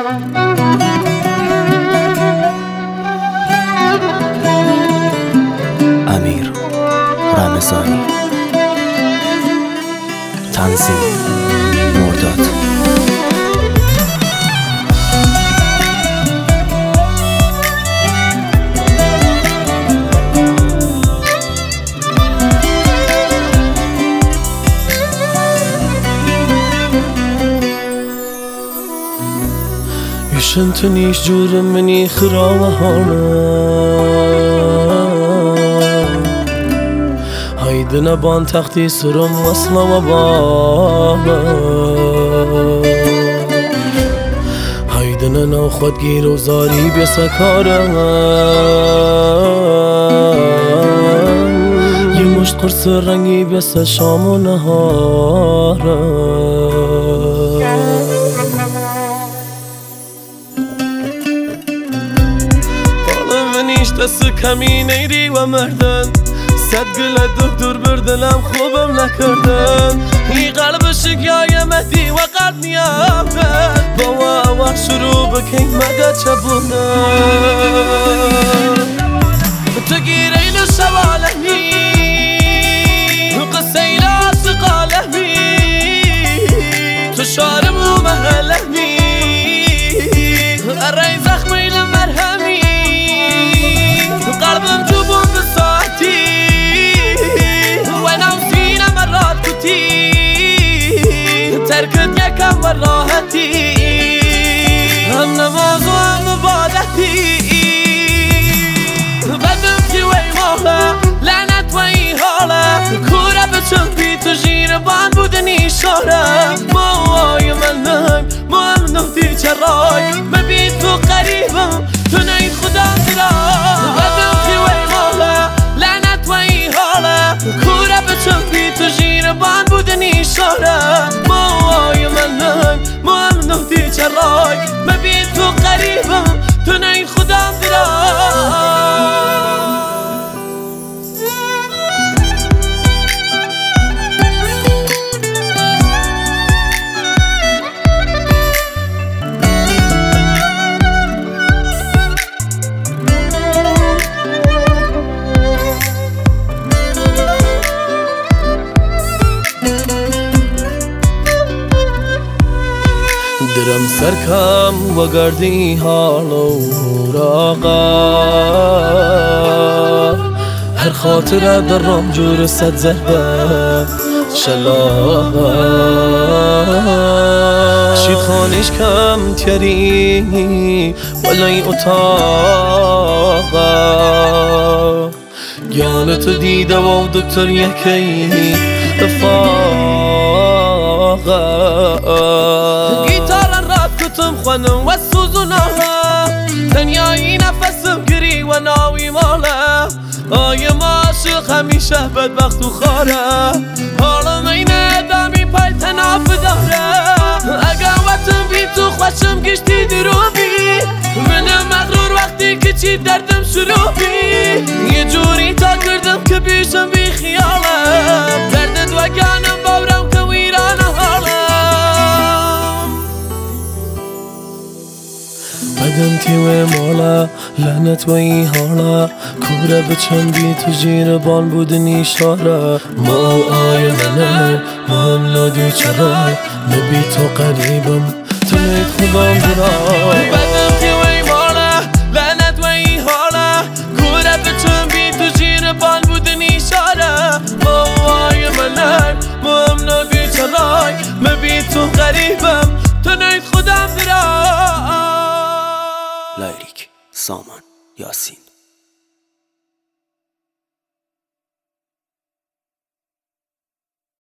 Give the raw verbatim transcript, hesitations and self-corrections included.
امیر رمضانی، تنظیم مرداد. يشنتنيش جور مني خراوهانا هيدنا بان تختي سرم وصلا وبانا هيدنا ناخد گیر و زاری بسكارا یه مشت قرص رنگی بس شام و نهارا دست کمی نیری و مردن صد گل دکتر بردلم خوبم نکردن ای قلب شکیای مهدی و قلب نیامدن با اول شروع بکن مگه چبونن تو گیرین و شوالهی قصه ایلا سقالهی تو شارم و محلهی ارای زخمی لمرهمی قلبم جبون بساعتي وانا وسينا مرات كتير تركت يكم وراهتي انا موضوع مبادتي بدم في وي مولا لعنت وي هالا كورا بتشبي تجير بان بودني شارا موي منهم ممنوع دي جراي ما بيت قريبا تنين خدا دراي كورا بتشوفي تجير بان بودني شارع موای منم ممنوع دی جراي ما بی تو قریبم تو نین خودم درای درم سرکم و گردی حال و راقا هر خاطره درم جور صد ضربه شلاقا شید خانش کم تیری ولای اتاقا گیانت دیده و دکتر یکی افاقا گیتار راد کتم خونم و سوزوناها دنیایی نفسم گری و ناوی ماله آی ماشق همیشه بدبخت و خاره حالم این ادامی پای تناف داره اگه وقتم بی تو خوشم گشتی دروبی منم مغرور وقتی که چی دردم شروع بی یه جوری تا کردم که بیشم بی خیالم دردت و گانم باورم که ویرانه حالم بدم تیوه مالا لعنت و ای حالا کوره بچم بی تو جیر بان بودنی شاره ما آی منه ما هم نادی چرای نبی تو قریبم تو نید خودم درای بدم تیوه مالا لعنت و ای حالا کوره بچم بی تو جیر بان بودنی شاره ما آی منه ما هم نادی چرای نبی تو قریبم تو نید خودم درای لایریک سامان یاسین.